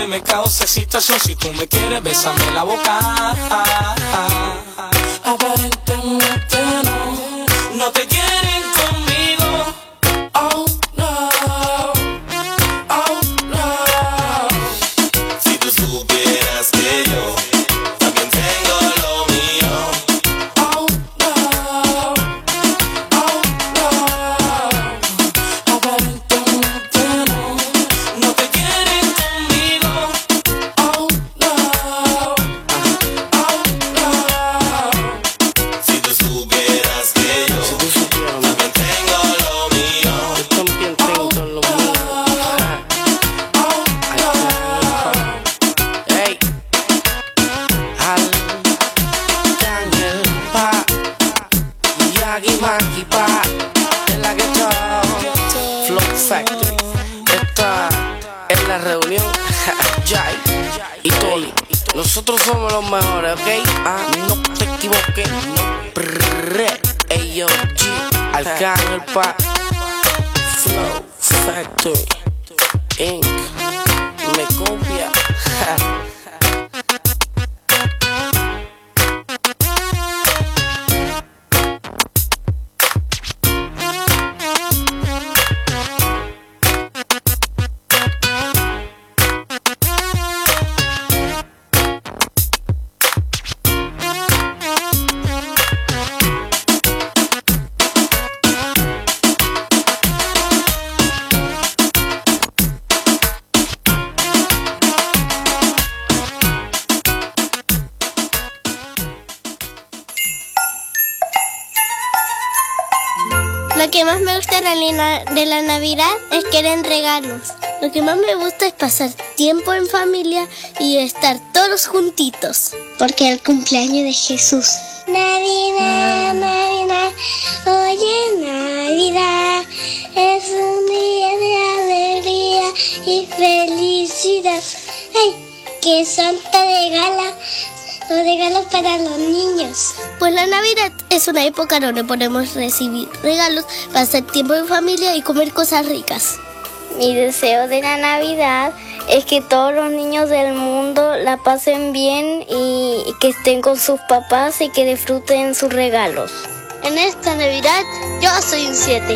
que me causa excitación. Si tú me quieres, bésame la boca. Aparentemente no te quieren conmigo. Oh no, oh no. Si tú supieras que yo también tengo lo mío. Oh no, oh no. Aparentemente no te quieren conmigo. Oh no, oh no. Si tú supieras que yo también tengo lo mío. Yo también tengo lo mío. Ey, Al Daniel Pa, Yagi Maki Pa, de la Ghetto Flow Factory. Esta es la reunión. Jai y Tony. Nosotros somos los mejores, ¿ok? No te equivoques. Ey, yo, G, Arcángel Pa, Flow Factory Inc. Me copia. Lo que más me gusta de la Navidad es que den regalos. Lo que más me gusta es pasar tiempo en familia y estar todos juntitos. Porque el cumpleaños de Jesús. Navidad, Navidad, oye Navidad, es un día de alegría y felicidad. ¡Ay! Que Santa regala los regalos para los niños. Pues la Navidad es una época donde podemos recibir regalos, pasar tiempo en familia y comer cosas ricas. Mi deseo de la Navidad es que todos los niños del mundo la pasen bien y que estén con sus papás y que disfruten sus regalos. En esta Navidad yo soy un 7.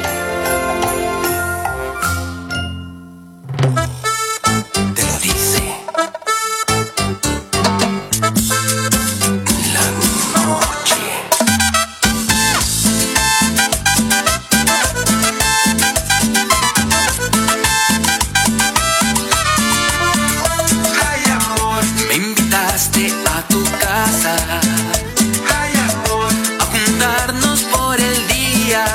Te lo dice la noche. Ay, amor, me invitaste a tu casa. Ay, amor, a juntarnos por el día.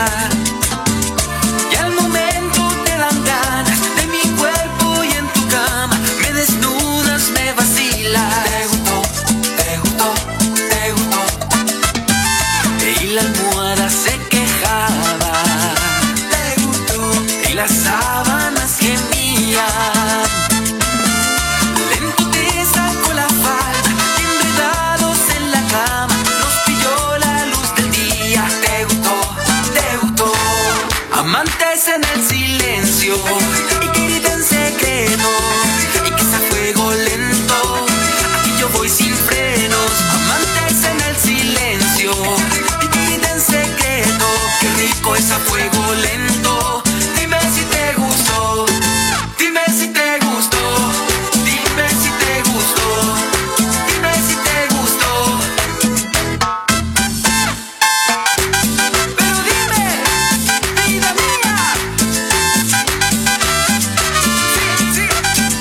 Y al momento te dan ganas de mi cuerpo y en tu cama me desnudas, me vacilas. Te gustó, te gustó, te gustó. Y la almohada se quejaba. Te gustó. Y las sábanas gemían. Lento te sacó la falda y enredados en la cama nos pilló la luz del día. Te gustó, te gustó. Amantes en el silencio y querida en secreto y que sea fuego lento. Aquí yo voy sin frenos. Amantes en el silencio y querida en secreto. Qué rico es a fuego lento. Dime si te gustó. Dime si te gustó. Dime si te gustó. Dime si te gustó. Pero dime, vida mía. Sí, sí.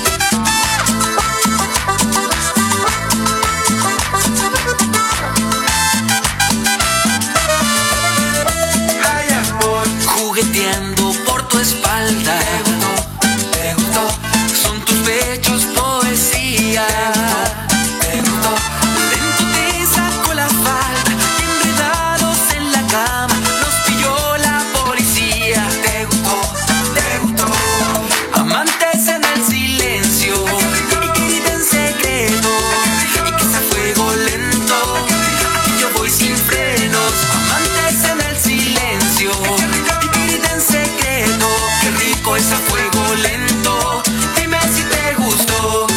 Ay, amor, jugueteando por tu espalda. Te gustó, son tus pechos poesía. Te gustó, lento te sacó la falda y enredados en la cama nos pilló la policía. Te gustó, te gustó. Amantes en el silencio y querida en secreto y que sea fuego lento. Aquí yo voy sin frenos. Amantes en el silencio y querida en secreto. Qué rico es a fuego lento. Dime si te gustó.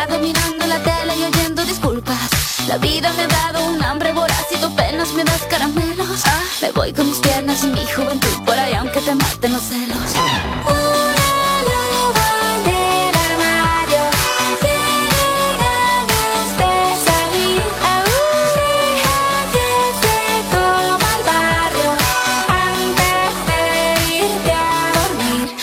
sentado mirando la tele y oyendo disculpas. La vida me ha dado un hambre voraz y tú apenas me das caramelos. Me voy con mis piernas y mi juventud por ahí aunque te maten los celos. Una loba del armario tiene ganas de salir. Deja que se coma el barrio antes de irte a dormir.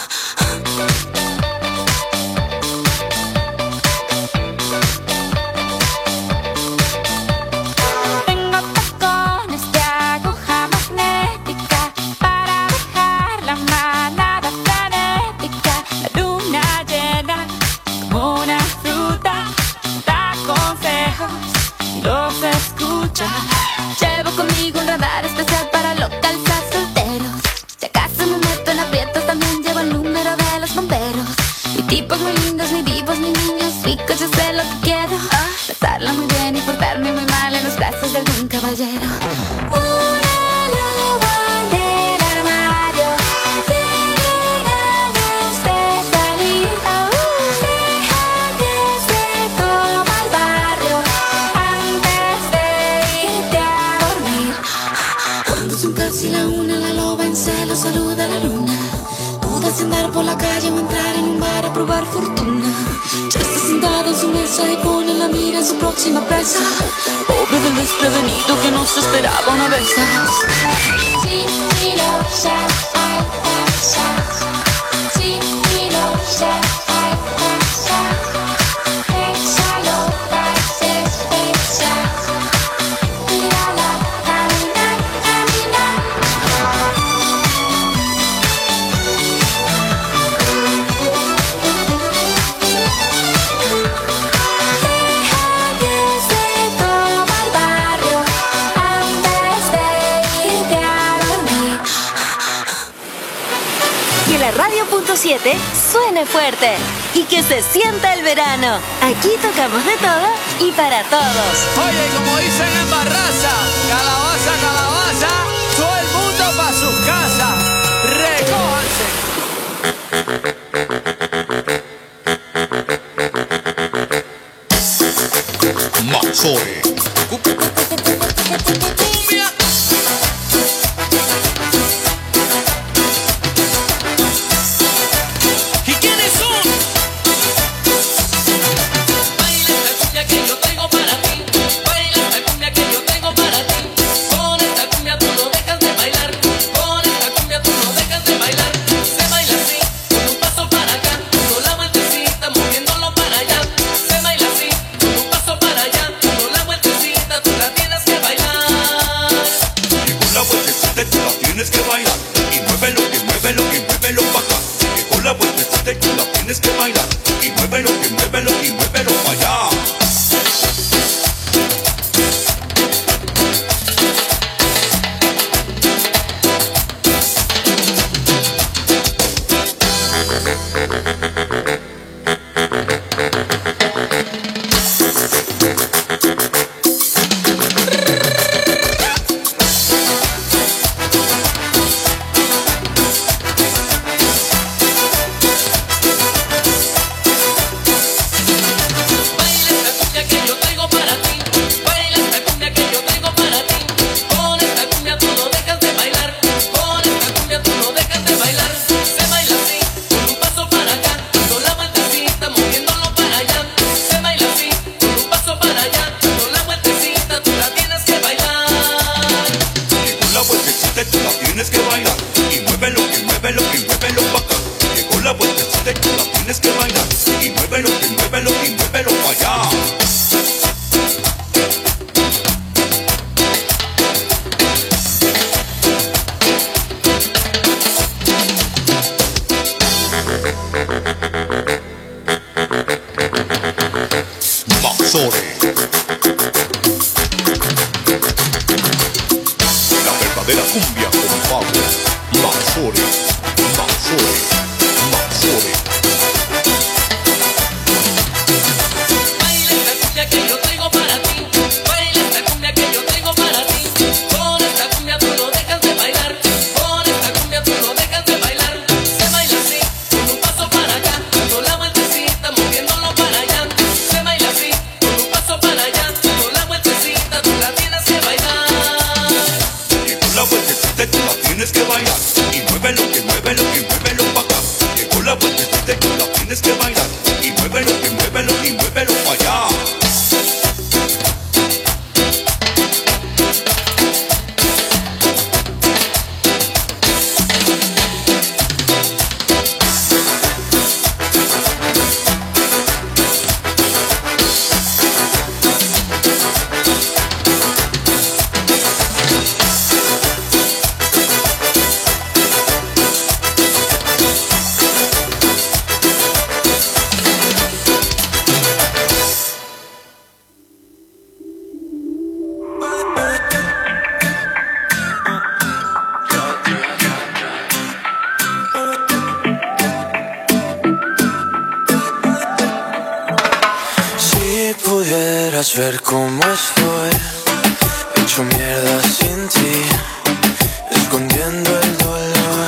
Tengo tacones de aguja magnética para dejar la manada frenética. La luna llena como una fruta da consejos y los escucha. Llevo conmigo un radar especial para localizar solteros. Si acaso me meto en aprietos, también llevo el número de los bomberos. Mi tipos muy lindos, mi divos, mis niños ricos, yo sé lo que quiero. Pasarla muy bien y portarme muy mal en los brazos de algún caballero. Una loba del armario tiene ganas de salir. Deja que se coma el barrio antes de irte a dormir. Cuando son casi la una, la loba en celo saluda a la luna. Duda si andar por la calle o entrar en un bar a probar fortuna. Ya está sentada en su mesa y pone la mira en su próxima presa. Pobre del desprevenido que no se esperaba una vez. Que la radio.7 suene fuerte y que se sienta el verano. Aquí tocamos de todo y para todos. Oye, como dicen en Barraza, calabaza, calabaza, todo el mundo pa' sus casas. Recójanse. Mazore. Cumbia. ¿Y quiénes son? Baila esta cumbia que yo tengo para ti. Baila esta cumbia que yo tengo para ti. Con esta cumbia tú no dejas de bailar. Con esta cumbia tú no dejas de bailar. Se baila así, con un paso para acá, dando la vueltecita, moviéndolo para allá. Se baila así, con un paso para allá, dando la vueltecita, tú la tienes que bailar. Llegó la vueltecita y tú la tienes que bailar. Y muévelo, que muévelo, que muévelo pa' acá. Llegó la vueltecita y tú la tienes que bailar. Y muévelo, que muévelo, y muévelo pa' allá. Baila esta cumbia que yo traigo para ti. Baila esta cumbia que yo traigo para ti. Con esta cumbia tú no dejas de bailar. Con esta cumbia tú no dejas de bailar. Se baila así, con un paso para acá, dando la vueltecita, moviéndolo para allá. Se baila así, con un paso para allá, dando la vueltecita, tú la tienes que bailar. Llegó la vueltecita y tú la tienes que bailar. Y muévelo, que muévelo, que muévelo pa' acá. Llegó la vueltecita y tú la tienes que bailar. Y muévelo, que muévelo, y muévelo pa' allá. Mazore. La verdadera cumbia con Pablo. Mazore. Mazore. Mazore. Baila esta cumbia que yo traigo para ti. Baila esta cumbia que yo traigo para ti. Con esta cumbia tú no dejas de bailar. Con esta cumbia tú no dejas de bailar. Se baila así, con un paso para acá, dando la vueltecita, moviéndolo para allá. pudieras ver cómo estoy, hecho mierda sin ti, escondiendo el dolor.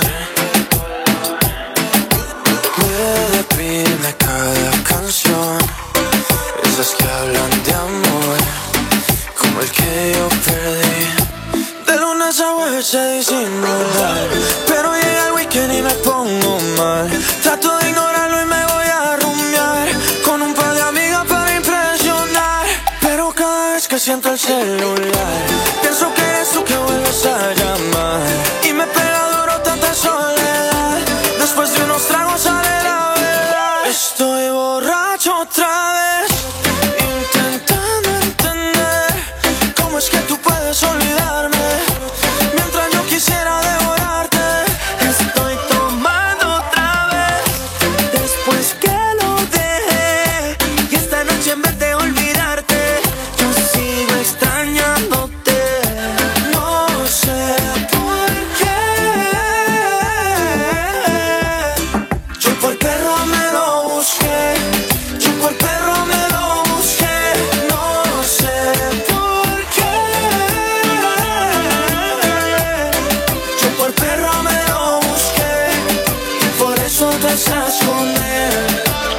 Me deprime cada canción, esas que hablan de amor, como el que yo perdí. De lunes a jueves se disimular, pero llega el weekend y me pongo mal. Trato de ignorarlo y me voy a rumiar con un par de amigas para impresionar. Pero cada vez que siento el celular, pienso que eres tú que vuelves a llamar. Y me pega duro tanta soledad, después de unos tragos sale la verdad. Estoy borracho otra vez, intentando entender cómo es que tú puedes olvidarme mientras yo quisiera devorarte. Estoy tomando otra vez, después que lo dejé, y esta noche en vez de olvidarte, yo sigo extrañándote. No sé por qué, yo por perro me lo busqué, yo por perro me lo busqué. No sé por qué, yo por perro me lo busqué, y por eso te estás con él.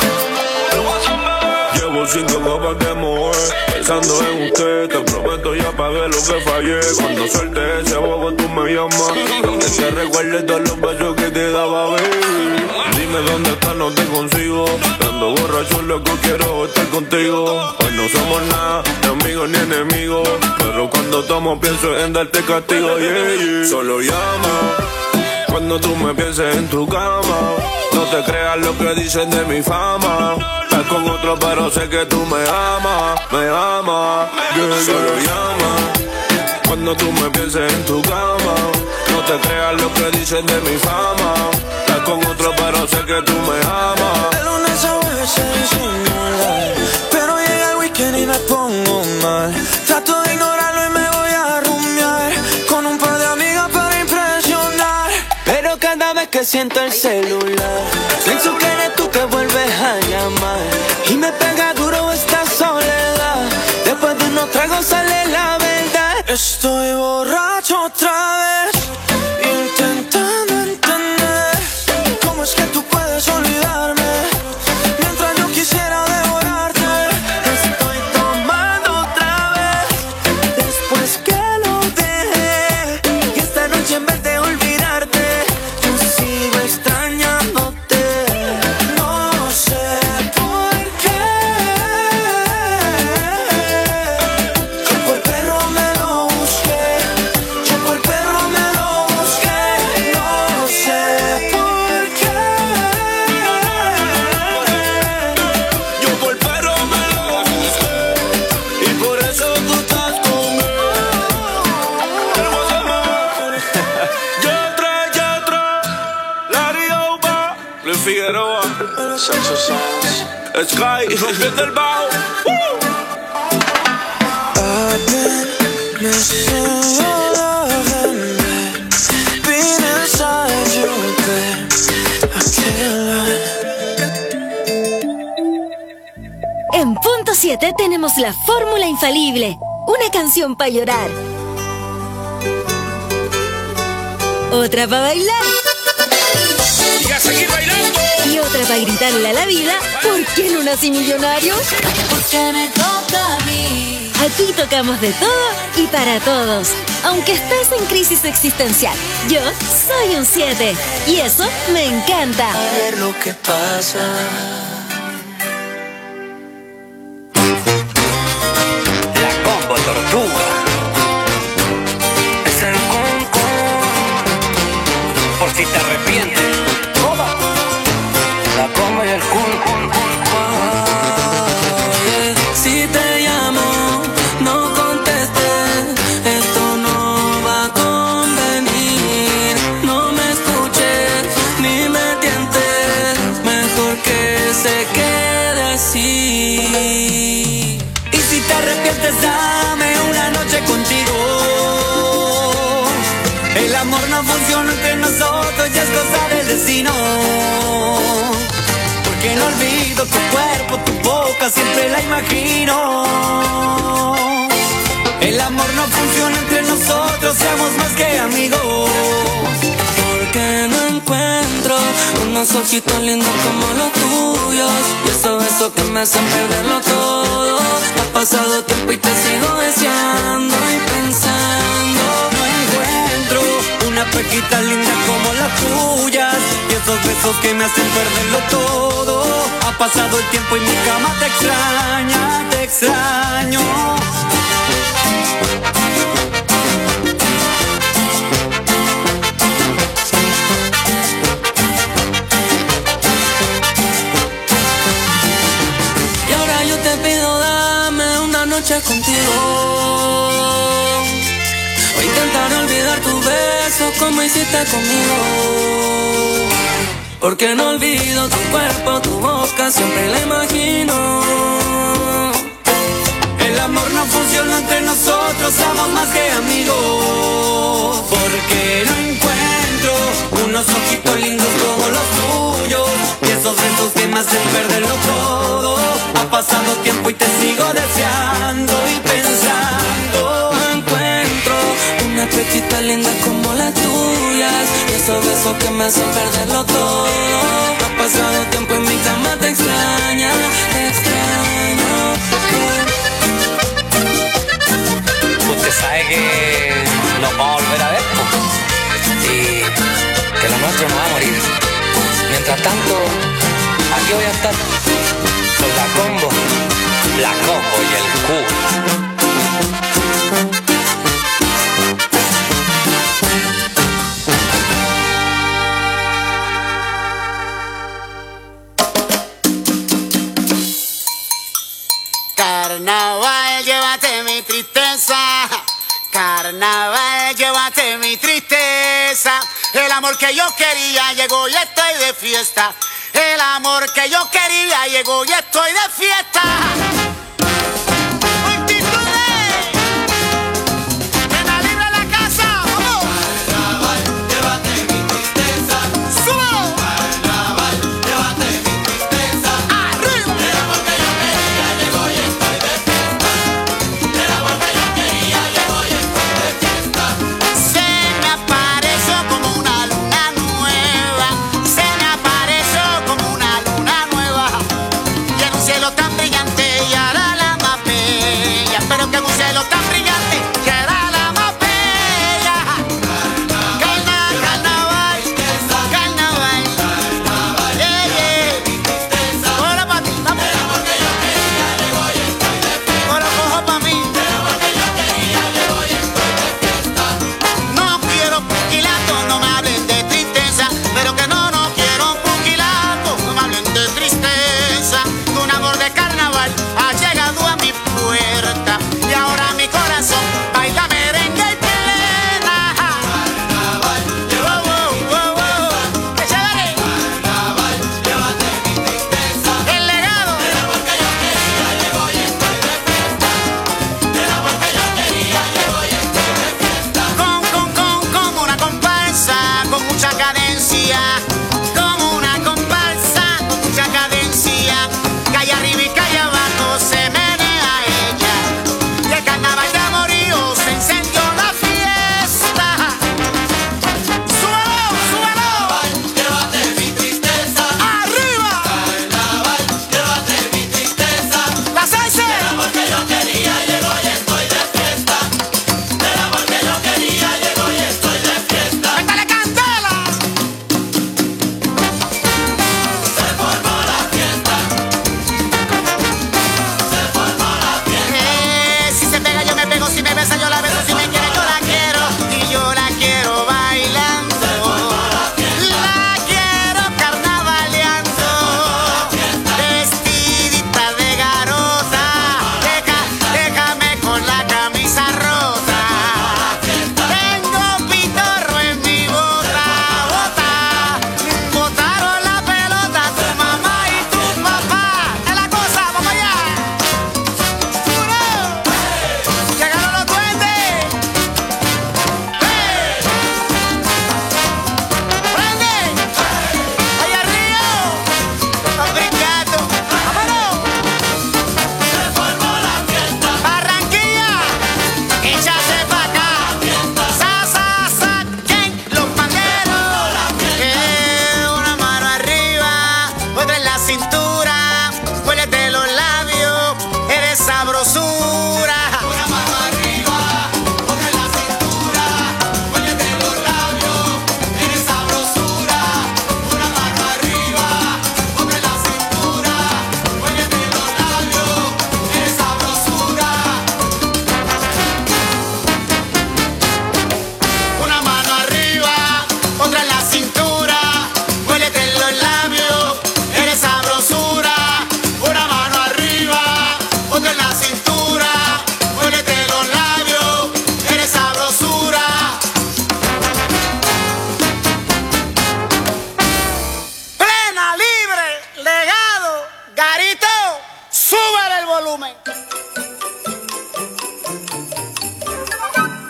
Llevo 5 copas de mover, pensando en usted. Te prometo ya pagué lo que fallé. Cuando suelte ese bobo tú me llamas, donde te recuerdes todos los besos que te daba, baby. Dime dónde estás, no te consigo. Ando borracho, loco, quiero estar contigo. Hoy no somos nada, ni amigos ni enemigos, pero cuando tomo pienso en darte castigo, yeah, yeah. Solo llama cuando tú me pienses en tu cama. No te creas lo que dicen de mi fama. Estás con otro pero sé que tú me amas, yeah. Solo llama cuando tú me pienses en tu cama. No te creas lo que dicen de mi fama. Estás con otro pero sé que tú me amas. De lunes a jueves se disimular, pero llega el weekend y me pongo mal. Trato de ignorarlo y me voy a rumiar con un par de amigas para impresionar. Pero cada vez que siento el celular, pienso que eres tú que vuelves a llamar. Y me pega duro esta soledad, después de unos tragos sale la verdad. Estoy borracho otra vez, intentando entender cómo es que tú puedes olvidarme mientras yo quisiera devorarte. Estoy tomando otra vez, después que lo dejé, y esta noche en vez de olvidarte, yo sigo extrañándote. No sé por qué, yo por perro me lo busqué, yo por perro me lo busqué. No sé por qué, Yo por perro me lo busqué, y por eso tú estás conmigo. Hermosa mujer. Yatra, Larry Oba, Luis Figueroa, Sky, rompiendo el bajo. I've been missing your loving, babe. Been inside you, babe. I can't lie. En punto 7 tenemos la fórmula infalible. Una canción para llorar, otra para bailar Y a seguir bailando. y otra para gritarle a la vida: ¿por qué no nací millonario? Porque me toca a mí. Aquí tocamos de todo y para todos. Aunque estés en crisis existencial, yo soy un 7 y eso me encanta. A ver lo que pasa. La combo tortuga. Es el por si te arrepientes. La combo y el Si te llamo, no contestes, esto no va a convenir. No me escuches ni me tientes, mejor que se quede así. Y si te arrepientes, dame una noche contigo. El amor no funciona entre nosotros, ya es cosa del destino. porque no olvido tu cuerpo, tu boca, siempre la imagino. El amor no funciona entre nosotros, seamos más que amigos. Porque no encuentro unos ojitos lindos como los tuyos, y esos besos que me hacen perderlo todo. Ha pasado tiempo y te sigo deseando y pensando. No encuentro una pequita linda como las tuyas, y esos besos que me hacen perderlo todo. Ha pasado el tiempo y mi cama te extraña, te extraño. Y ahora yo te pido, dame una noche contigo. O intentar olvidar tus besos como hiciste conmigo. Porque no olvido tu cuerpo, tu boca, siempre la imagino. El amor no funciona entre nosotros, somos más que amigos. Porque no encuentro unos ojitos lindos como los tuyos, y esos besos que me hacen perderlo todo. Ha pasado tiempo y te sigo deseando y pensando. No encuentro una pechita linda como las tuyas, y esos besos que me hacen perderlo todo. Ha pasado tiempo y mi cama te extraña, te extraño. Usted sabe que nos vamos a volver a ver, pues, y que lo nuestro no va a morir. Mientras tanto, aquí voy a estar con la combo y el Q. Carnaval, llévate mi tristeza. Carnaval, llévate mi tristeza. El amor que yo quería llegó y estoy de fiesta. El amor que yo quería llegó y estoy de fiesta. Mi corazón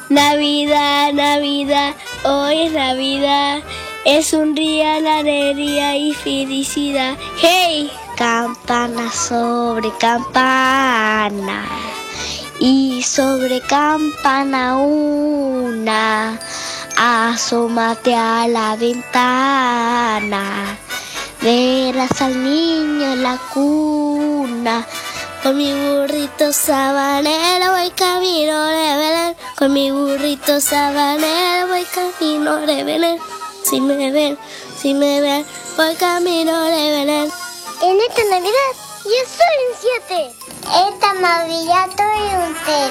Navidad, Navidad, hoy es Navidad. Es un día de alegría y felicidad. ¡Hey! Campana sobre campana y sobre campana una, asómate a la ventana, verás al niño en la cuna. Con mi burrito sabanero voy camino de Belén, con mi burrito sabanero voy camino de Belén. Si me ven, voy camino de Belén. En esta Navidad yo soy un 7. Esta Navidad soy un 7.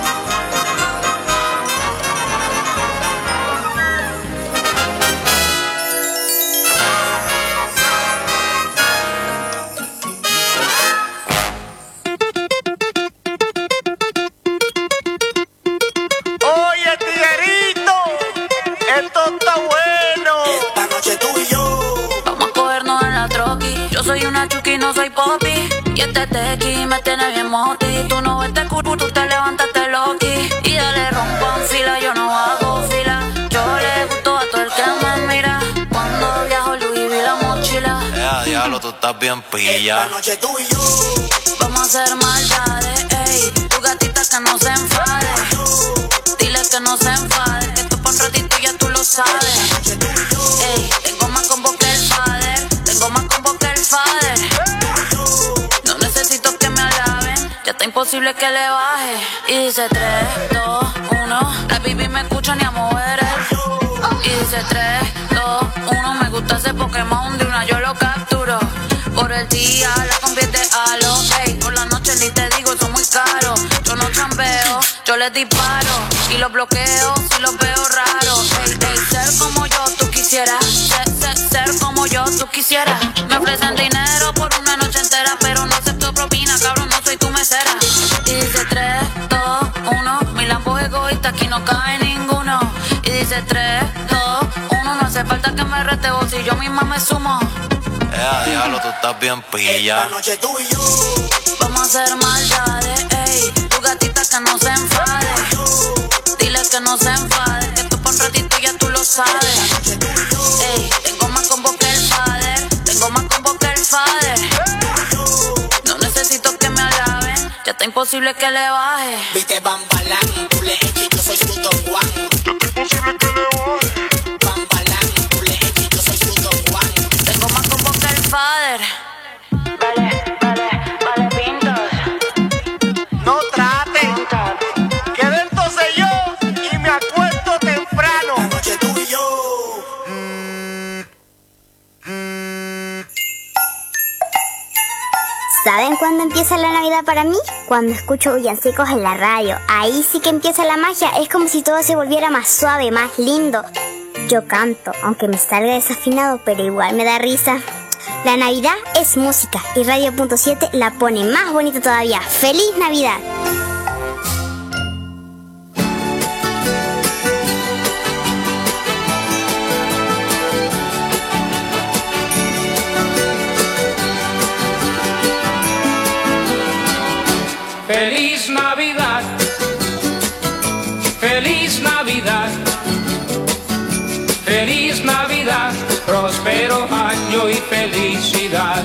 Oye, tiguerito, esto está bueno. Esta noche tú y yo vamos a cogernos en la troqui. Yo soy una chuki, no soy popi. Y este tequi me tiene bien moti. Tú no ves este cucu, tú te levantaste loqui. Y dale rompan fila, yo no hago fila. Yo le gusto a todo el que me mira. Cuando viajo Louis vi la mochila. Diablo, tú estás bien pilla. esta noche tú y yo Vamos a hacer maldades, ey. Tu gatita que no se enfade. Dile que no se enfade. Que esto pa' un ratito ya tú lo sabes. Ey, tengo más combo que el fader. Tengo más combo que el fader. No necesito que me alaben. Ya está imposible que le baje. Y dice 3, 2, 1. La baby me escucha ni a mover el. Y dice 3, 2, 1. Me gusta ese Pokémon de una yo lo capturo. Por el día la convierte a lo ey. Por la noche ni te digo, son muy caros. Yo no chambeo, yo les disparo. Y los bloqueo si los veo raros. Ey, ey, ser como yo tú quisieras. Ser como yo tú quisieras. Me ofrecen dinero por una noche entera, pero no acepto propina, cabrón, no soy tu mesera. Y dice 3, 2, 1. Mi lambo es egoísta, aquí no cae ninguno. Y dice 3, 2, 1. No hace falta que me rete vos si yo misma me sumo. Diablo, tú estás bien pilla. esta noche tú y yo Vamos a hacer maldades, ey. Tu gatita que no se enfade. Dile que no se enfade. Que esto pa' un ratito ya tú lo sabes. Ey, tengo más combo que el fader. Tengo más combo que el fader. No necesito que me alaben. Ya está imposible que le baje. viste bambalán, tú le echas, yo soy su Don Juan. Bambalán, tú le echas, yo soy su Don Juan. Tengo más combo que el fader. Vale, pintos. No traten, que dentro sé yo y me acuesto temprano. Esta noche tú y yo ¿Saben cuándo empieza la Navidad para mí? Cuando escucho villancicos en la radio. Ahí sí que empieza la magia. Es como si todo se volviera más suave, más lindo. Yo canto, aunque me salga desafinado, pero igual me da risa. La Navidad es música y Radio.7 la pone más bonita todavía. ¡Feliz Navidad! Feliz Navidad, feliz Navidad, feliz Navidad, próspero año y felicidad.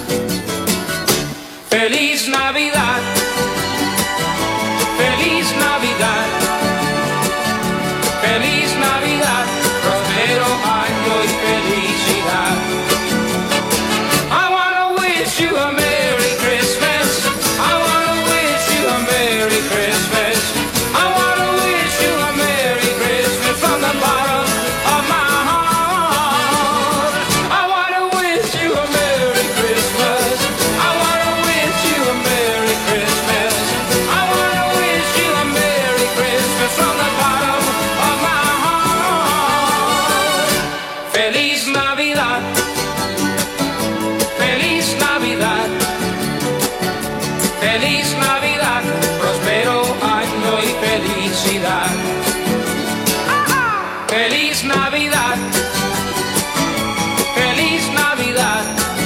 Feliz Navidad, feliz Navidad, feliz Navidad, próspero año y felicidad. I wanna wish you a Merry Christmas. I wanna wish you a Merry Christmas. I wanna wish you a Merry Christmas from the bottom of my heart. I wanna wish you a Merry Christmas. I wanna wish you a Merry Christmas. I wanna wish you a Merry Christmas from the bottom of my heart. Feliz Navidad. Feliz Navidad. Feliz Navidad, próspero año y felicidad. Feliz Navidad, feliz Navidad,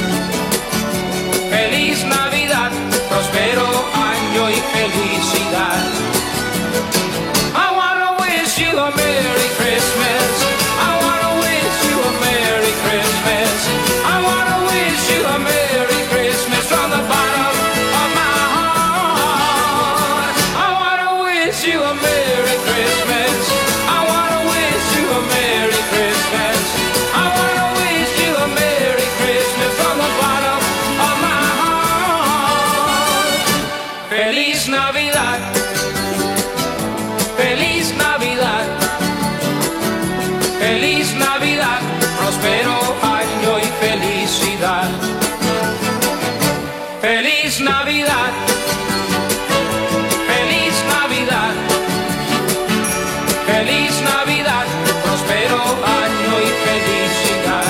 feliz Navidad, próspero año y felicidad. I wanna wish you a Merry Christmas. I wanna wish you a Merry Christmas. I wanna wish you a Merry Christmas from the bottom of my heart. I wanna wish you a Merry Christmas. I wanna wish you a Merry Christmas. I wanna wish you a Merry Christmas from the bottom of my heart. Feliz Navidad. Feliz Navidad. Feliz Navidad. Próspero año y felicidad. Feliz Navidad. Feliz Navidad. Feliz Navidad. Próspero año y felicidad.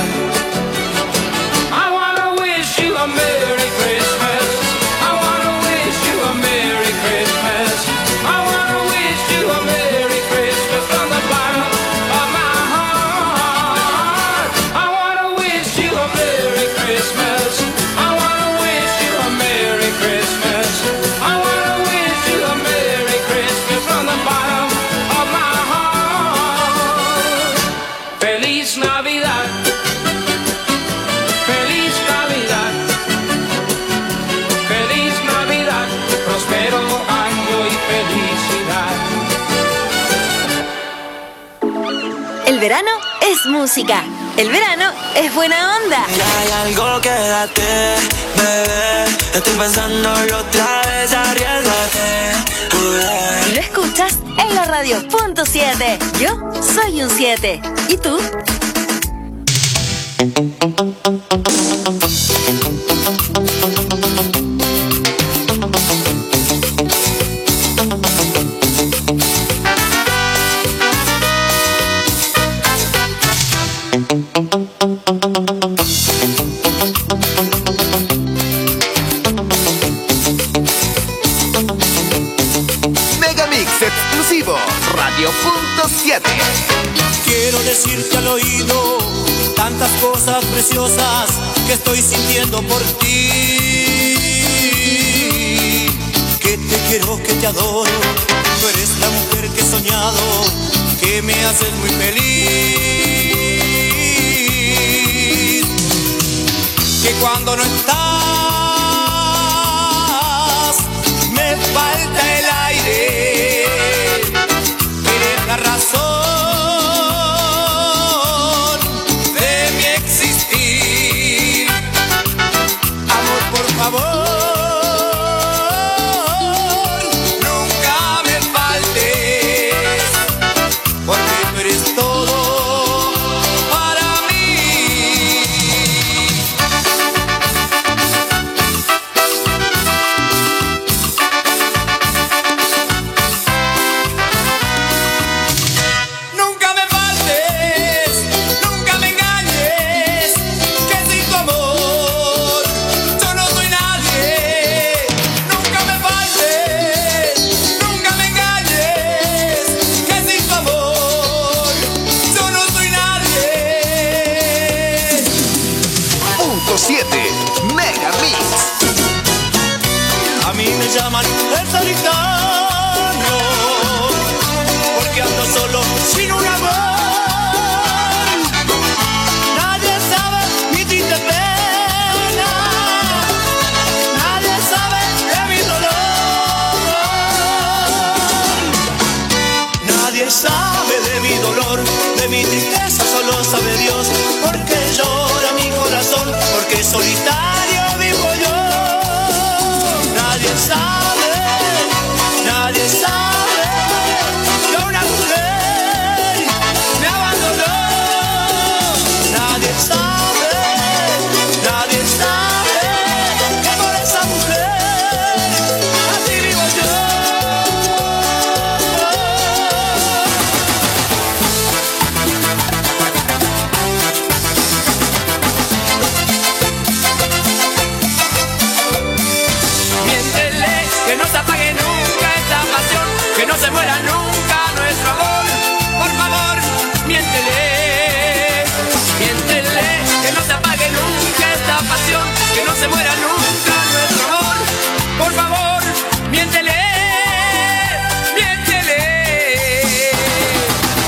I wanna wish you a Merry Christmas. I wanna wish you a Merry Christmas. I wanna wish you a Merry Christmas from the bottom of my heart. I wanna wish you a Merry Christmas. I wanna wish you a Merry Christmas. I wanna wish you a Merry Christmas from the bottom of my heart. Feliz Navidad. Feliz Navidad. Feliz Navidad. Próspero año y felicidad. El verano es música. El verano es buena onda. Hay algo que date, bebé. Estoy pensándolo otra vez, arriesgate. Y lo escuchas en la radio punto 7. Yo soy un 7. ¿Y tú? Megamix exclusivo, Radio punto 7. Quiero decirte al oído tantas cosas preciosas que estoy sintiendo por ti. Que te quiero, que te adoro. Tú eres la mujer que he soñado, que me haces muy feliz. Que cuando no estás me falta el aire. Eres la razón de mi existir. Amor, por favor, nunca me faltes, porque tú eres todo para mí. Nunca me faltes, nunca me engañes, que sin tu amor yo no soy nadie. Nunca me faltes, nunca me engañes, que sin tu amor yo no soy nadie. Punto 7, Megamix. A mí me llaman el solitario, porque ando solo sin un amor. Nadie sabe mi triste pena, nadie sabe de mi dolor. Nadie sabe de mi dolor, de mi tristeza, solo sabe Dios. Porque llora mi corazón, porque solitario vivo yo. Nadie sabe, nadie sabe que una mujer me abandonó. Nadie sabe que por esa mujer así vivo yo. Miéntele, que no se apague nunca esta pasión, que no se muera nunca nuestro amor. Por favor, miéntele, miéntele, que no se apague nunca esta pasión, que no se muera nunca nuestro amor. Por favor, miéntele, miéntele.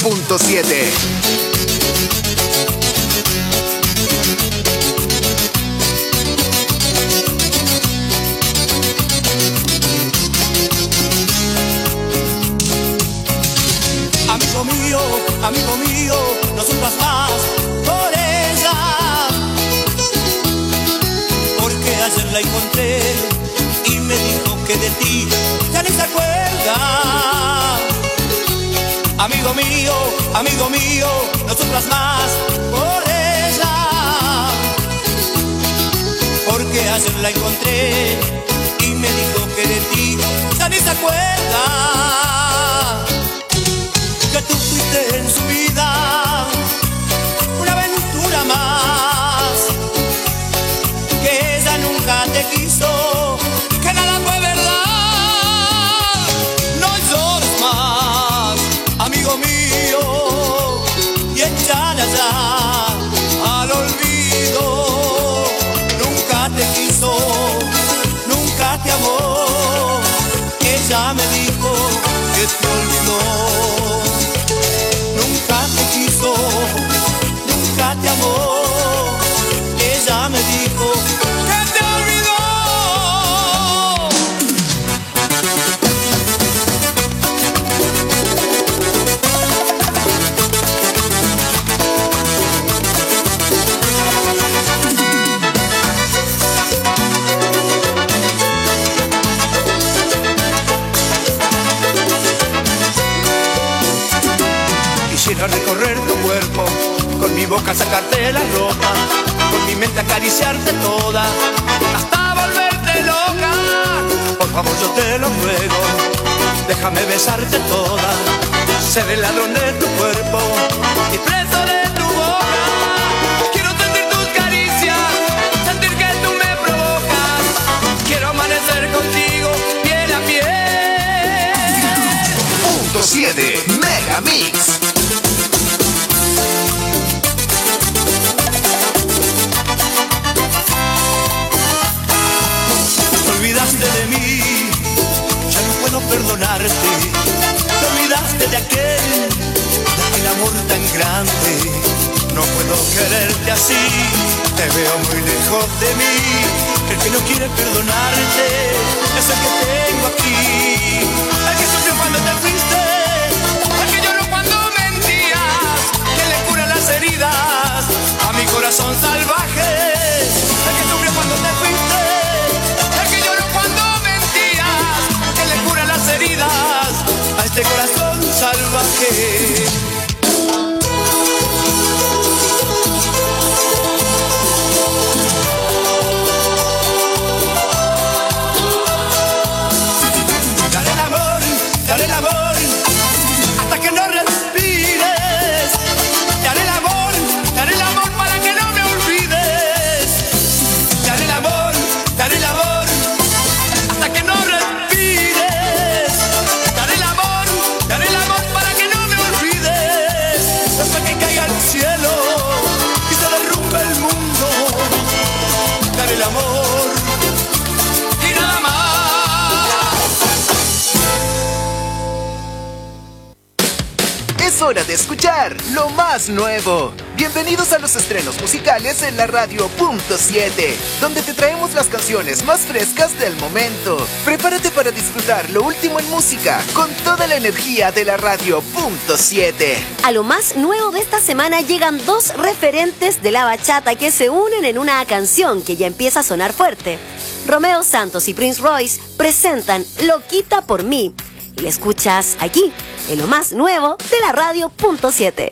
Radio.7. Amigo mío, no sufras más por ella, porque ayer la encontré y me dijo que de ti ya ni se acuerda. Amigo mío, no sufras más por ella, porque ayer la encontré y me dijo que de ti ya ni se acuerda. Que tú fuiste en su vida una aventura más, que ella nunca te quiso, que nada fue verdad. No llores más, amigo mío, y échala ya al olvido. Nunca te quiso, nunca te amó, ella me dijo que te olvidó. Nunca te quiso, nunca te amó, ella me dijo que te olvidó. Quisiera recorrer tu cuerpo, con mi boca sacarte la ropa, con mi mente acariciarte toda, hasta volverte loca. Por favor yo te lo ruego, déjame besarte toda, ser el ladrón de tu cuerpo y preso de tu boca. Quiero sentir tus caricias, sentir que tú me provocas, quiero amanecer contigo piel a piel. Punto 7 Megamix. De mí, ya no puedo perdonarte. Te olvidaste de aquel amor tan grande. No puedo quererte así, te veo muy lejos de mí. El que no quiere perdonarte es el que tengo aquí. El que sufrió cuando te fuiste, el que lloró cuando mentías, que le cura las heridas a mi corazón salvaje. El que sufrió cuando te fuiste, heridas a este corazón salvaje. Daré el amor hasta que no respires. Daré el amor para que no me olvides. Daré el amor hasta que no respires. Cielo y se derrumba el mundo. Daré el amor y nada más. Es hora de escuchar lo más nuevo. Bienvenidos a los estrenos musicales en la Radio.7, donde te traemos las canciones más frescas del momento. Prepárate para disfrutar lo último en música con toda la energía de la Radio.7. A lo más nuevo de esta semana llegan dos referentes de la bachata que se unen en una canción que ya empieza a sonar fuerte. Romeo Santos y Prince Royce presentan Loquita por mí. Y la escuchas aquí, en lo más nuevo de la Radio.7.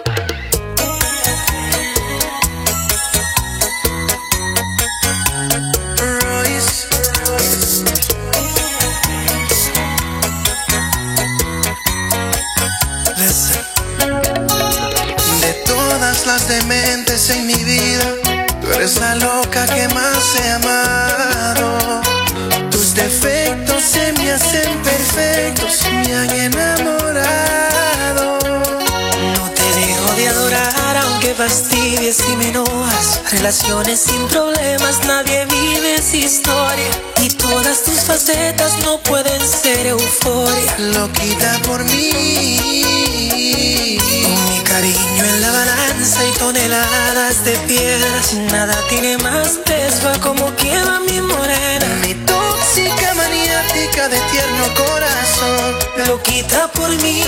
De todas las dementes en mi vida, tú eres la loca que más he amado. Tus defectos se me hacen perfectos, me han enamorado. No te dejo de adorar aunque fastidies y me enojas. Relaciones sin problemas, nadie vive esa historia. Y todas tus facetas facetas no pueden ser euforia. Loquita por mí. Mi cariño en la balanza y toneladas de piedras. Nada tiene más peso a como queda mi morena. Mi tóxica maniática de tierno corazón. Loquita por mí.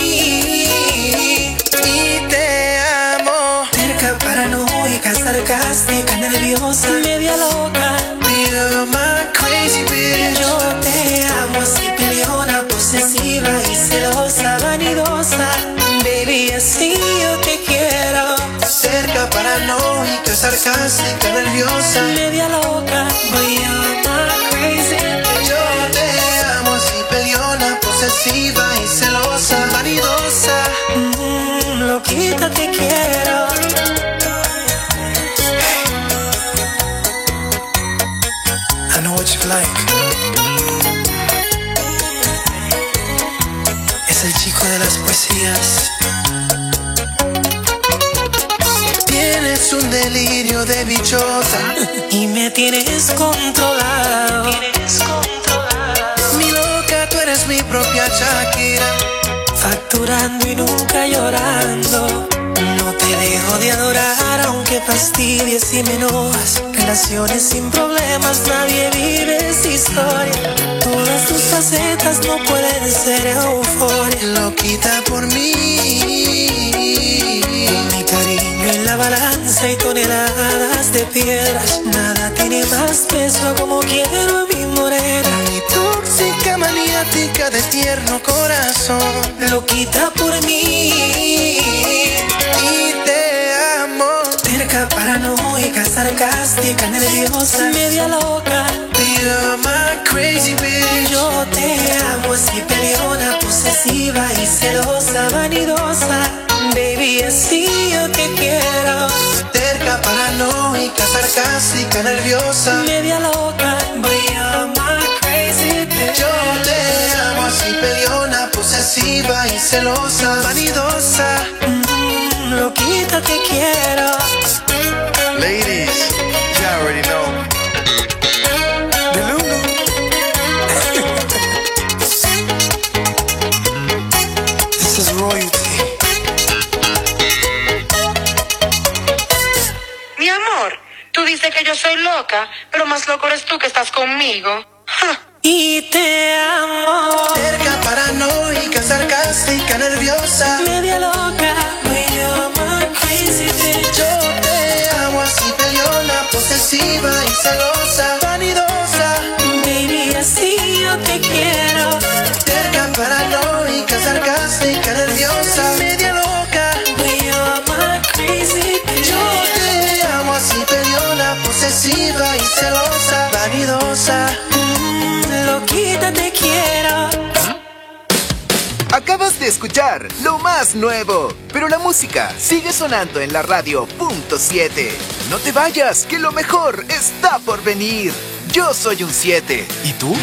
Y te amo. Terca, paranoica, sarcástica, nerviosa, media loca. You're my crazy bitch. Yo te amo así peleona, posesiva y celosa, vanidosa. Baby, así yo te quiero. Cerca, paranoica, sarcástica, nerviosa, media loca. Boy, you're my crazy bitch. Yo te amo así peleona, posesiva y celosa, vanidosa. Loquita te quiero. I know what you like. Es el chico de las poesías. Tienes un delirio de bichota y me tienes controlado. Mi loca, tú eres mi propia Shakira. Facturando y nunca llorando. No te dejo de adorar aunque fastidies y me enojas. Relaciones sin problemas, nadie vive esa historia. Todas tus facetas no pueden ser euforia. Loquita por mí. Mi cariño en la balanza y toneladas de piedras. Nada tiene más peso como quiero a mi morena. Mi tóxica maniática de tierno corazón. Loquita por mí. Y te amo. Terca, paranoica, sarcástica, nerviosa, media loca. You're my crazy bitch. Yo te amo así peleona, posesiva y celosa, vanidosa. Baby, así yo te quiero. Terca, paranoica, sarcástica, nerviosa, media loca. Boy, you're my crazy bitch. Yo te amo así peleona, posesiva y celosa, vanidosa. Loquita te quiero. Ladies, you already know. This is royalty. Mi amor, tú dices que yo soy loca, pero más loco eres tú que estás conmigo. Y te amo. Terca, paranoica, sarcástica, nerviosa, media loca. Boy, you're my crazy bitch. Yo te amo así peleona, posesiva y celosa, vanidosa. Baby, así yo te quiero. Terca, paranoica, sarcástica, nerviosa, media loca. Boy, you're my crazy bitch. Yo te amo así peleona, posesiva y celosa, vanidosa. Loquita te quiero. Acabas de escuchar lo más nuevo, pero la música sigue sonando en la radio .7. No te vayas, que lo mejor está por venir. Yo soy un 7. ¿Y tú?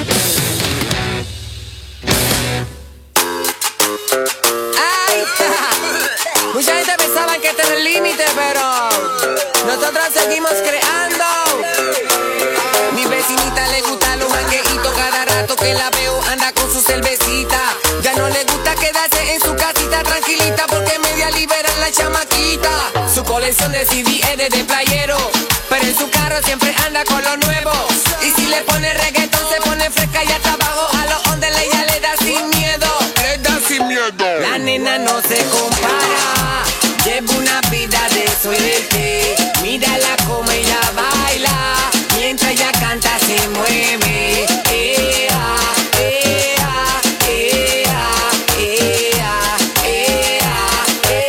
¡Ay! Mucha gente pensaba que este era el límite, pero nosotros seguimos creando. Mi vecinita le gusta los mangueitos, cada rato que la veo anda con su cervecita. Ya no le gusta quedarse en su casita tranquilita porque media liberan la chamaquita. Su colección de CD es de playero, pero en su carro siempre anda con lo nuevo. Y si le pone reggaetón se pone fresca y hasta abajo a los ondes ella le da sin miedo. Le da sin miedo. La nena no se compara, lleva una vida de suerte. Mírala como ella baila, mientras ella canta se mueve. Ea, ea, ea, ea, ea,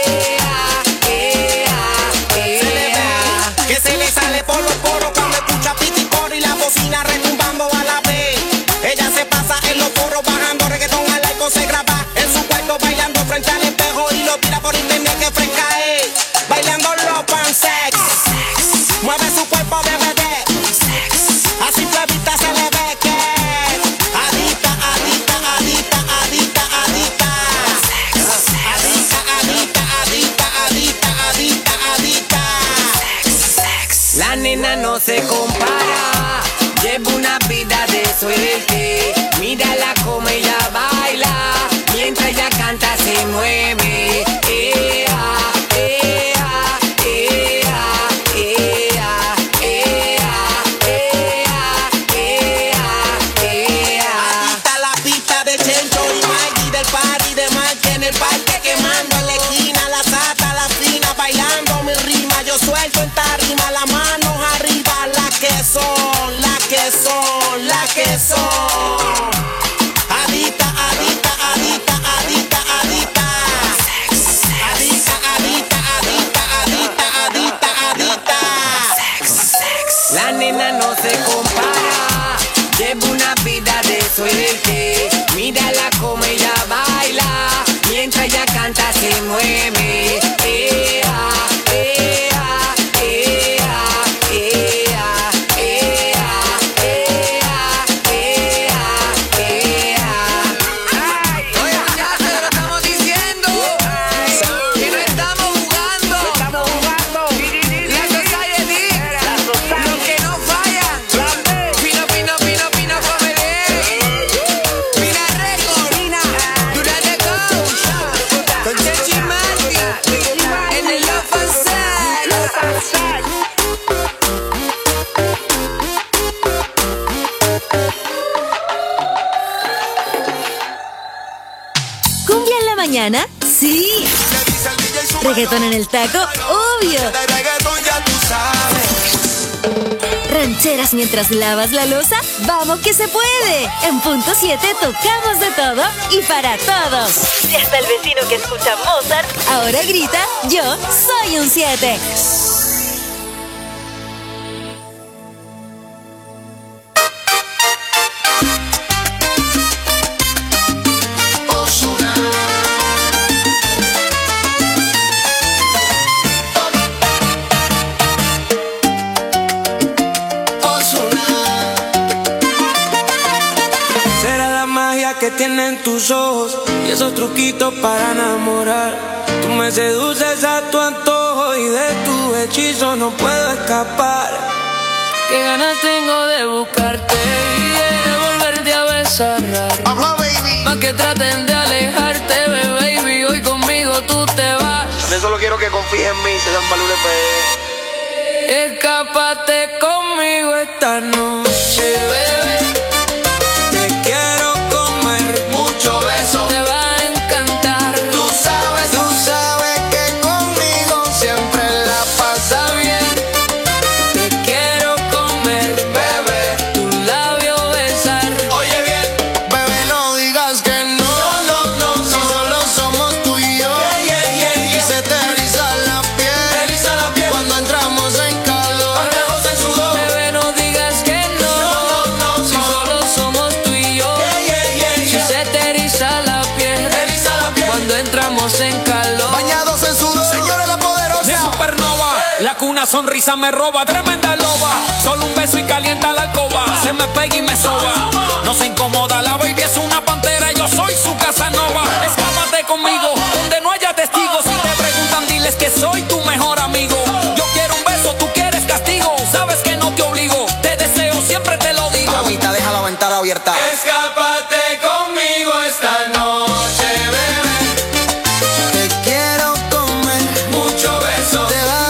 ea, ea. Que se le sale por los poros cuando escucha pitipor y la bocina retumbando a la vez. Ella se pasa en los poros bajando reggaetón al laico, se graba en su cuarto bailando frente al espejo y lo tira por internet que fresca es. Bailando los pansex, mueve su cuerpo de bebé, así flavita se le ve. mañana? Sí. Reggaetón en el taco, obvio. Rancheras mientras lavas la loza, ¡vamos que se puede! En punto 7 tocamos de todo y para todos. Si hasta el vecino que escucha Mozart ahora grita, yo soy un 7. Que tienen tus ojos y esos truquitos para enamorar. Tú me seduces a tu antojo y de tu hechizo no puedo escapar. Qué ganas tengo de buscarte y de volverte a besar. Más que traten de alejarte, baby, hoy conmigo tú te vas. Yo solo quiero que confíes en mí, se dan valores Escápate conmigo esta noche, bebé. Una sonrisa me roba, tremenda loba. Solo un beso y calienta la alcoba. Se me pega y me soba. No se incomoda, la baby es una pantera. Yo soy su Casanova. Escápate conmigo, donde no haya testigos. Si te preguntan, diles que soy tu mejor amigo. Yo quiero un beso, tú quieres castigo. Sabes que no te obligo, te deseo, siempre te lo digo. Mamita, deja la ventana abierta. Escápate conmigo esta noche, bebé. Te quiero comer, mucho beso.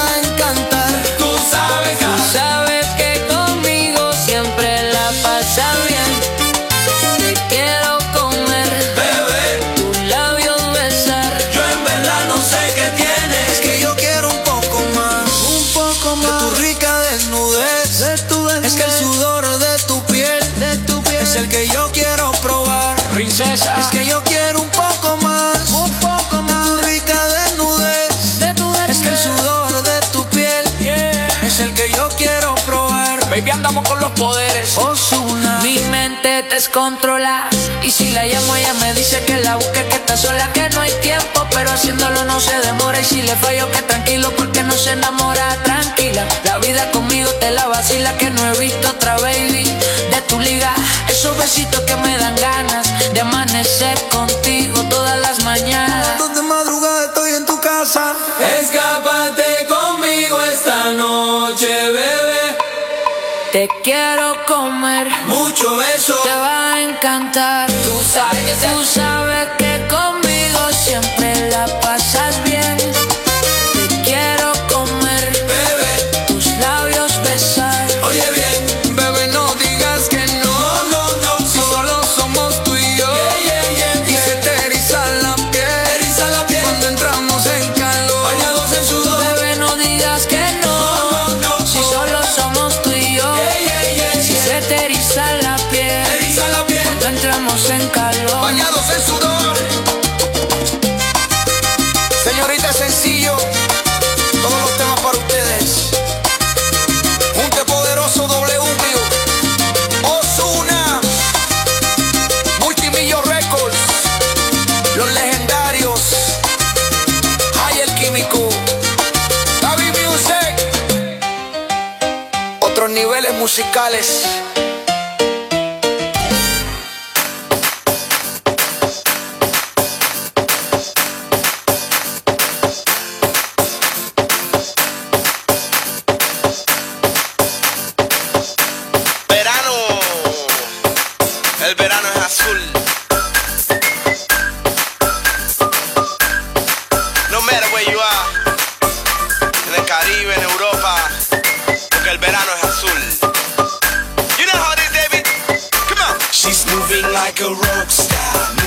Sabes que conmigo siempre la pasas bien. Te quiero comer, bebé, tus labios besar. Yo en verdad no sé qué tienes. Es que yo quiero un poco más de tu rica desnudez, Es que el sudor de tu piel es el que yo quiero probar. Princesa, es que yo quiero un poco más de tu rica desnudez, Es que el sudor de tu piel es el que yo quiero probar. baby, andamos con los poderes. Ozuna. Mi mente descontrola. Y si la llamo ella me dice que la busque, que está sola, que no hay tiempo, pero haciéndolo no se demora. Y si le fallo que tranquilo, porque no se enamora. Tranquila, la vida conmigo te la vacila, que no he visto otra baby de tu liga. Esos besitos que me dan ganas de amanecer contigo todas las mañanas. De madrugada estoy en tu casa. Escápate conmigo esta noche, bebé. Te quiero comer, mucho beso. Te va a encantar. Tú sabes que conmigo siempre la pasas bien. Te quiero comer, bebé, tus labios besar. Oye bien, bebé, no digas que no. Si solo somos tú y yo. Y se te eriza la piel cuando entramos en calor. Bañados en sudor. Bebé, no digas que no. Si solo somos tú y yo. Si se te eriza la piel cuando entramos en calor. Bañados en sudor. Señorita, sencillo, todos los temas para ustedes. Junte poderoso W, Ozuna, Multimillo Records, los legendarios, Hay el Químico, David Music, otros niveles musicales. El verano es azul. No matter where you are, en el Caribe, en Europa, porque el verano es azul. You know how it is, David? Come on. She's moving like a rock star.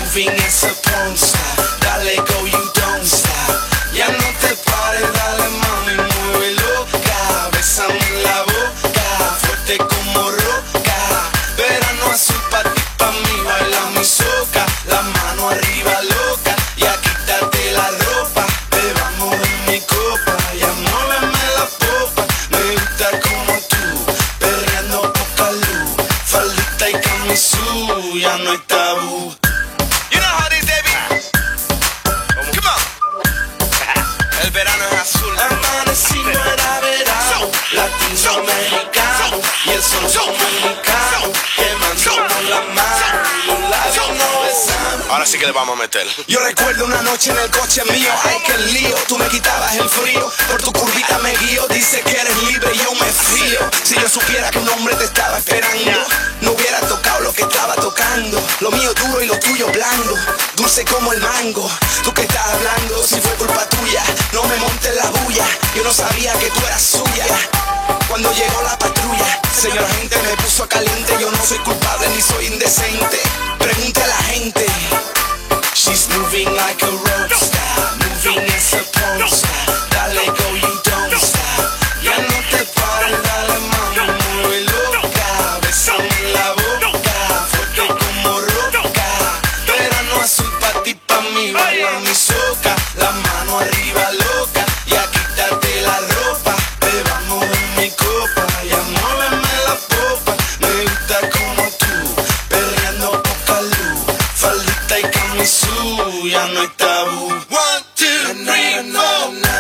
moving as a porn star. Dale go, you don't stop. Ya no te pares, dale mami, mueve loca. Bésame en la boca, fuerte como roca. Verano azul pa' ti, pa' mí, baila mi soca. La mano arriba loca, ya quítate la ropa. Bebamos en mi copa, ya muéveme la popa. Me gusta como tú, perreando poca luz. Faldita y camisú, ya no hay tabú. You know how they be. Come on. El verano es azul. Amanecí no era verano, latino mexicano y el sol dominicano quemándonos la mano, los labios no besamos. Ahora sí que le vamos a meter. Yo recuerdo una noche en el coche mío, ay que lío, tú me quitabas el frío, por tu curvita me guío, dice que eres libre, yo me fío. Si yo supiera que un hombre te estaba esperando, no hubiera tocado lo que estaba tocando. Lo mío duro y lo tuyo blando, dulce como el mango. Tú que estás hablando, si fue culpa tuya, no me montes la bulla, yo no sabía que tú eras suya. Cuando llegó la patrulla, señor agente me puso caliente, yo no soy culpable ni soy indecente. Pregunte a la gente. She's moving like a rock star, moving as a porn star. Dale go, you don't stop. Ya no te pares, dale mami, mueve loca. Bésame en la boca, fuerte como roca. Verano azul pa' ti, pa' mí, baila mi soca. La mano arriba loca, ya quítate la ropa. Bebamos en mi copa, ya muéveme la popa. Me gusta como tú, perreando poca luz. Faldita y camisú, ya no hay tabú. 1, 2, 3, 4.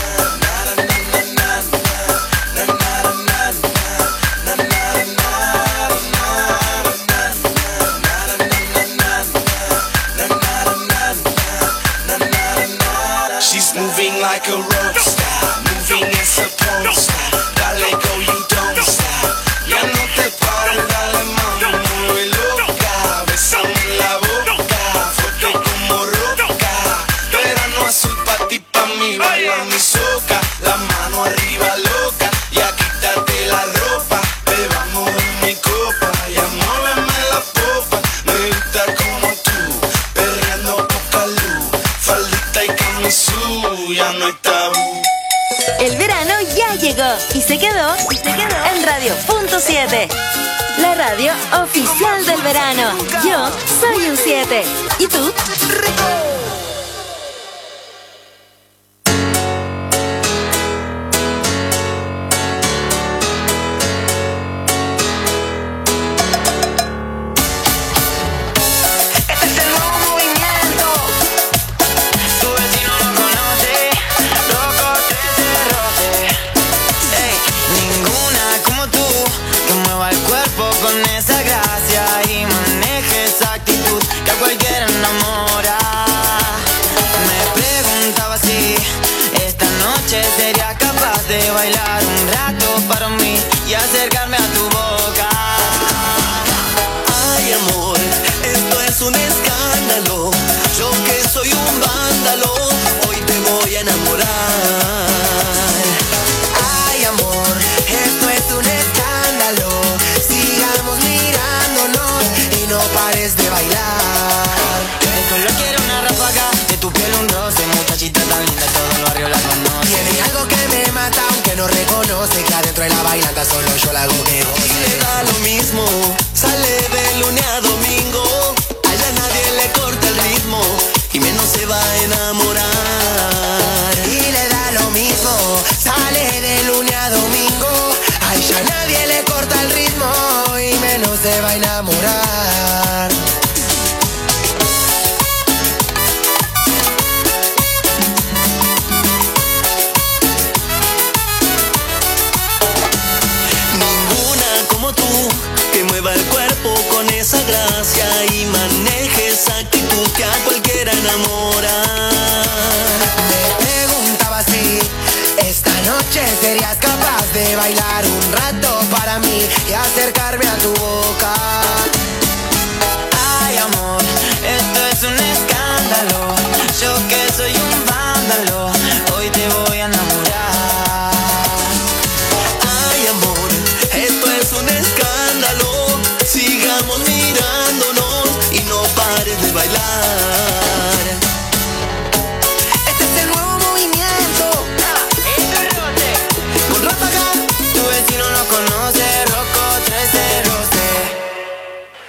She's moving like a rock star, moving as a porn star. Dale go, you don't stop. Ya no te pares, dale mami, mueve loca. Bésame en la boca, fuerte como roca. Verano azul pa' ti, pa' mí, baila mi soca. La mano arriba loca, ya quítate la ropa. Bebamos en mi copa, ya muéveme la popa. Me gusta como tú, perreando poca luz. Faldita y camisú, ya no hay tabú. El verano ya llegó y se quedó en Radio.7, la radio oficial del verano. Yo soy un 7. ¿Y tú? De bailar un rato para mí y acercarme a tu boca. Ay amor, esto es un escándalo. Yo que soy un vándalo, hoy te voy a enamorar. Ay amor, esto es un escándalo. Sigamos mirándonos y no pares de bailar. De solo quiero una ráfaga, de tu piel un roce. Muchachita tan linda, todo el barrio la conoce. Tiene algo que me mata aunque no reconoce que adentro de la bailanta solo yo la hago que goce. Y le da lo mismo, sale de lunes a domingo. Allá nadie le corta el ritmo y menos se va a enamorar. Y le da lo mismo, sale de lunes a domingo. Ay, ya nadie le corta el ritmo y menos se va a enamorar. Que mueva el cuerpo con esa gracia y maneje esa actitud que a cualquiera enamora. Me preguntaba si esta noche serías capaz de bailar un rato para mí y acercarme a tu boca. Ay amor, esto es un escándalo. Yo que soy un vándalo, hoy te voy a enamorar. Ay amor, esto es un escándalo. Sigamos mirándonos y no pares de bailar.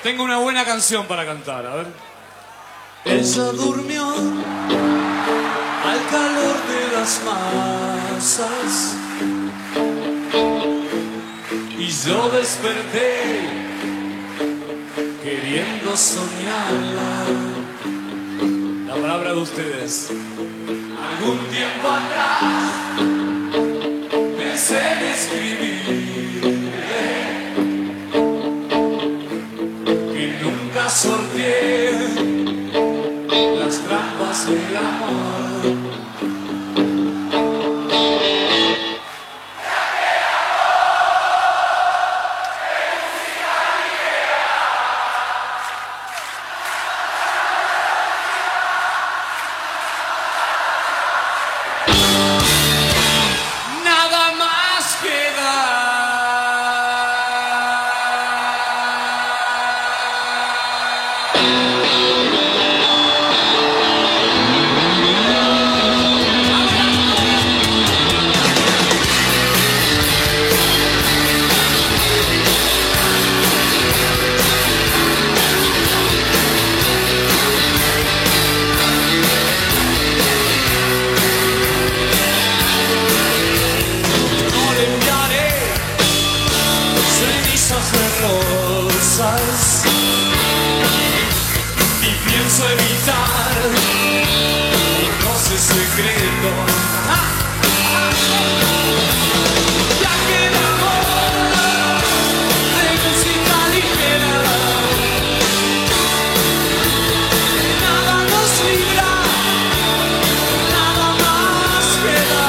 Tengo una buena canción para cantar, a ver. Ella durmió al calor de las masas y yo desperté queriendo soñarla. La palabra de ustedes. Algún tiempo atrás pensé en escribirle que nunca sorteé las trampas del amor. Nada más No le enviaré cenizas de rosas y pienso evitar un roce secreto. Ya que el amor de música ligera nada nos libra, nada más queda.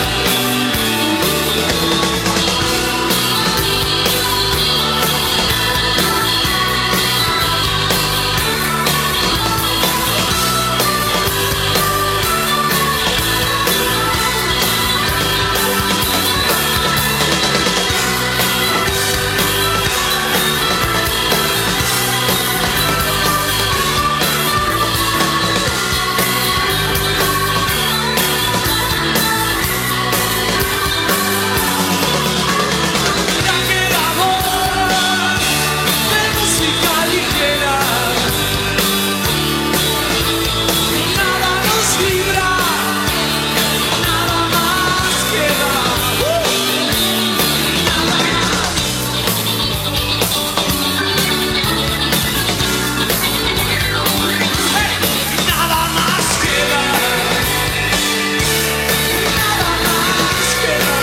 Ya que el amor de música ligera nada nos libra, nada más queda. Nada más queda. Nada más queda.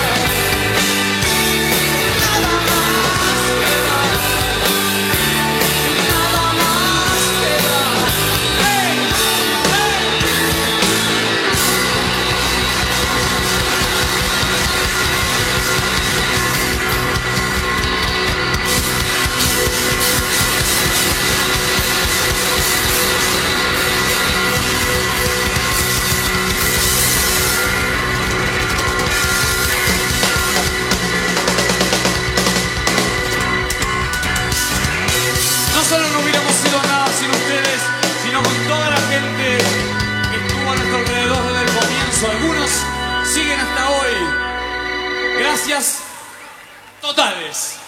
Nada más queda. Nada más queda. No solo no hubiéramos sido nada sin ustedes, sino con toda la gente que estuvo a nuestro alrededor desde el comienzo. Algunos siguen hasta hoy. Gracias totales.